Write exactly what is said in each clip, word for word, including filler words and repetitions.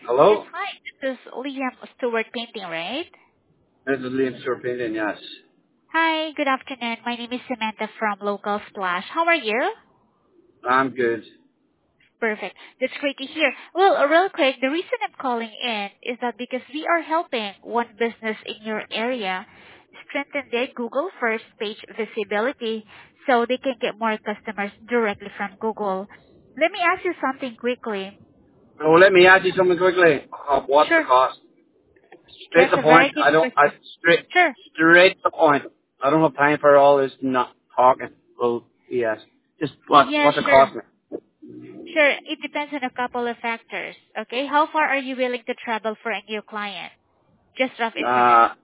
Yes, Hello? hi. This is Liam Stewart Painting, right? This is Liam Serpinian, yes. Hi, good afternoon. My name is Samantha from Local Splash. How are you? I'm good. Perfect. That's great to hear. Well, uh, real quick, the reason I'm calling in is that because we are helping one business in your area strengthen their Google first page visibility so they can get more customers directly from Google. Let me ask you something quickly. Oh, let me ask you something quickly. Uh, what's the Sure. cost? Straight That's to the a point. very good I don't, I, question. straight, Sure. straight to the point. I don't have time for all this not talking. Well, yes. Just what, Yeah, what's it sure. cost me? Sure. It depends on a couple of factors. Okay. How far are you willing to travel for a new client? Just rough estimate. Uh,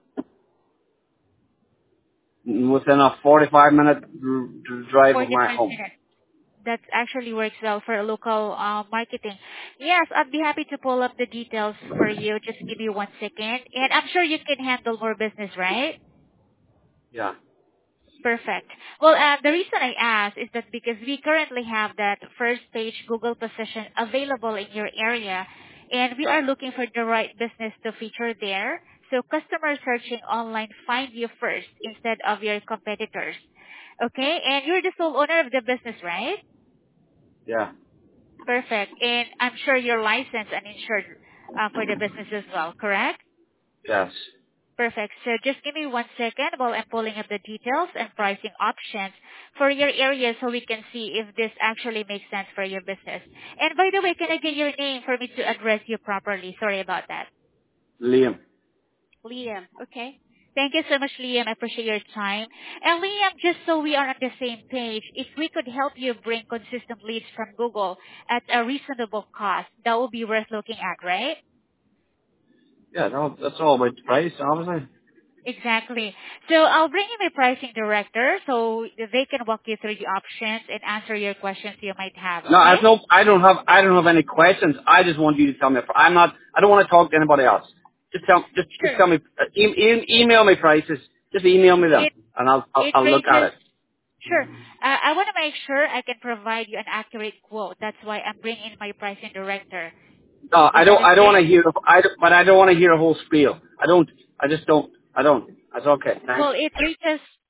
within a forty-five minute dr- dr- drive of my forty-five home. minutes. That actually works well for local uh, marketing. Yes, I'd be happy to pull up the details for you. Just give me one second. And I'm sure you can handle more business, right? Yeah. Perfect. Well, uh, the reason I asked is that because we currently have that first page Google position available in your area, and we are looking for the right business to feature there. So customers searching online find you first instead of your competitors. Okay, and you're the sole owner of the business, right? Yeah. Perfect. And I'm sure you're licensed and insured uh, for the business as well, correct? Yes. Perfect. So just give me one second while I'm pulling up the details and pricing options for your area so we can see if this actually makes sense for your business. And by the way, can I get your name for me to address you properly? Sorry about that. Liam. Liam. Okay. Thank you so much, Liam. I appreciate your time. And Liam, just so we are on the same page, if we could help you bring consistent leads from Google at a reasonable cost, that would be worth looking at, right? Yeah, no, that's all about the price, obviously. Exactly. So I'll bring in my pricing director so they can walk you through the options and answer your questions you might have. No, Okay? I've no, I don't have, I don't have any questions. I just want you to tell me. I'm not, I don't want to talk to anybody else. Just tell, just, just Sure. tell me, uh, e- e- email me prices. Just email me them, It and I'll, I'll, it I'll look at ranges. it. Sure. Uh, I want to make sure I can provide you an accurate quote. That's why I'm bringing in my pricing director. No, Is I that don't, I don't okay? want to hear, the- I, don't- but I don't want to hear a whole spiel. I don't, I just don't, I don't. That's okay. Thanks. Well, it reaches.